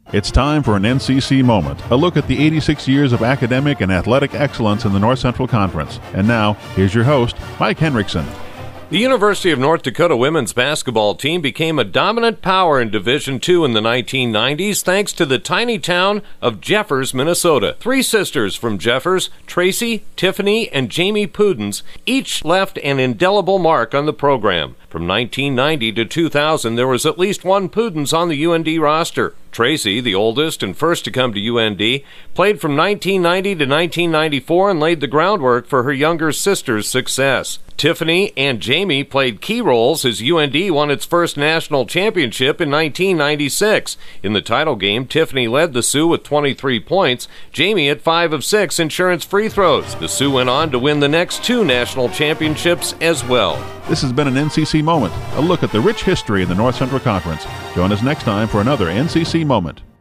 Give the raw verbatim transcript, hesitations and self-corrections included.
It's time for an N C C Moment, a look at the eighty-six years of academic and athletic excellence in the North Central Conference. And now, here's your host, Mike Henriksen. The University of North Dakota women's basketball team became a dominant power in Division two in the nineteen nineties thanks to the tiny town of Jeffers, Minnesota. Three sisters from Jeffers, Tracy, Tiffany, and Jamie Pudens, each left an indelible mark on the program. From nineteen ninety to two thousand, there was at least one Pudens on the U N D roster. Tracy, the oldest and first to come to U N D, played from nineteen ninety to nineteen ninety-four and laid the groundwork for her younger sister's success. Tiffany and Jamie played key roles as U N D won its first national championship in nineteen ninety-six. In the title game, Tiffany led the Sioux with twenty-three points, Jamie at five of six insurance free throws. The Sioux went on to win the next two national championships as well. This has been an N C C Moment, a look at the rich history of the North Central Conference. Join us next time for another N C C Moment.